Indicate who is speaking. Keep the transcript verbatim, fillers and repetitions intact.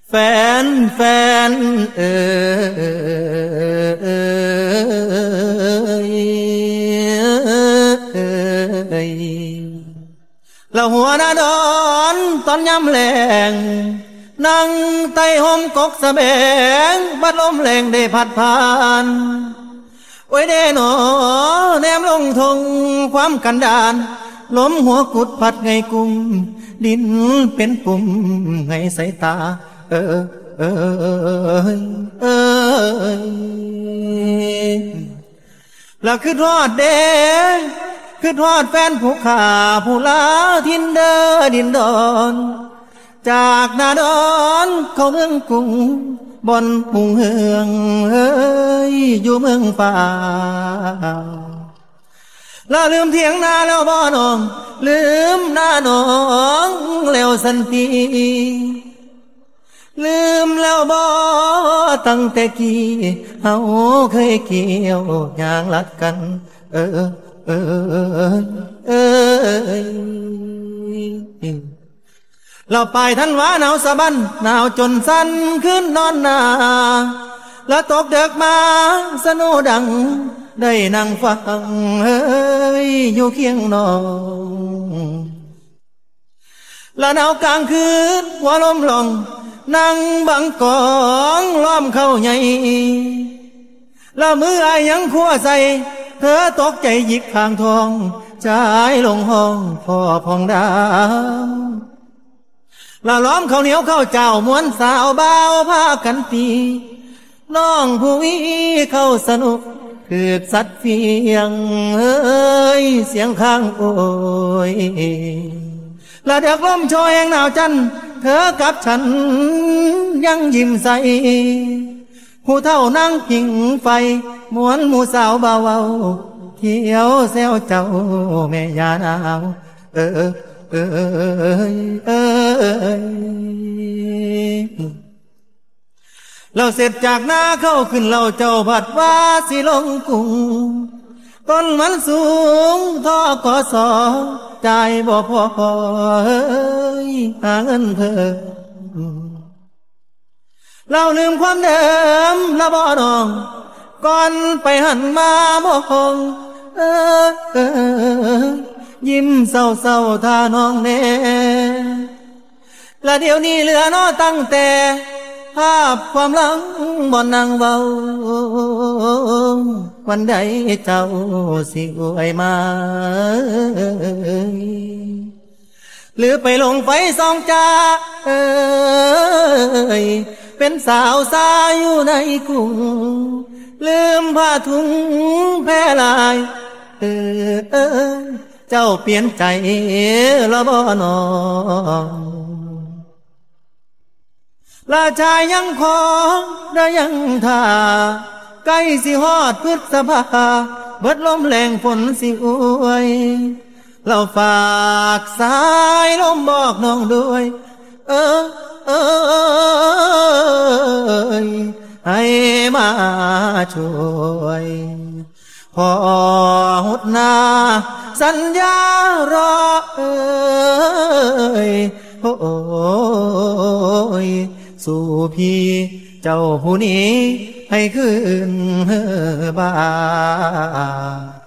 Speaker 1: แฟนแฟนเอ่ยแล้วหัวหน้าดอนตอนยามแลงนั่งใต้ห่มกกสะแบงบัดลมแรงได้พัดผ่านโอ้ยเด้หนอแนมลงทงความกันดานลมหัวกุดพัดไงกุมดินเป็นปุ่มไงสายตาเออเออเออแล้วคือทอดเด้คือทอดแฟนผู้ขาผู้ลาทินเดอดินดอนจากนาดอนเขาเมืองกรุงบนปุ่งเฮืองเฮ้ยอยู่เมืองป่าแล้วลืมเถียงนาแล้วบ่น้องลืมหน้าน้องแล้วสันติลืมแล้วบ่ตั้งแต่กี้เฮาเคยเกี่ยวยางลัดกันเออเออเออเราไปทันวาหนาวสะบันหนาวจนสั่นขึ้นนอนนาแล้วตกเด็กมาสนุดังได้นั่งฟังเฮ้ยอยู่เคียงน้องแล้วหนาวกลางคืนหัวลมลงนั่งบังกองล้อมเข้าใหญ่แล้วมืออายยังขัวใส่เธอตกใจหยิกข้างทองใจลงห้องพ่อพองดาวละล้อมข้าวเหนียวข้าวเจ้ามวนสาวบ่าวพากันตีน้องผู้วิเข้าสนุกคือสัตว์เพียงเฮ้ยเสียงข้างโอยละเด็กลมโชยแห่งหนาวจันเธอกับฉันยังยิ้มใสผู้เท่านั่งผิงไฟมวนหมู่สาวเบาเที่ยวแซวเจ้าแม่ยานาวเออเออเออเราเสร็จจากนาเข้าขึ้นเราเจ้าผัดว่าสิลงกุ้งต้นมันสูงท่อกอสอใจบ่พอเฮ้ยหาเงินเพิ่มเราลืมความเดิมละบ่น้องก่อนไปหันมามองเออเออยิ้มเศร้าเศร้าท่าน้องแน่ละเดี๋ยวนี้เหลือน้อตั้งแต่ภาพความหลังบ่นั่งเบาวันใดเจ้าสิอวยมาหรือไปลงไฟสองจ้าเอ้ยเป็นสาวสายอยู่ในกรุงลืมผ้าถุงแพร่ลายเออเออเจ้าเปลี่ยนใจละบ่น้องลาชายยังขอได้ยังท่าใกล้สิฮอดพฤษภาเบิดลมแรงฝนสิอวยเราฝากสายลมบอกน้องด้วยเออเออให้มาช่วยพอหุดนาสัญญารอเอ้ยโอ้ยสู่พี่เจ้าผู้นี้ให้ขึ้นบ้าน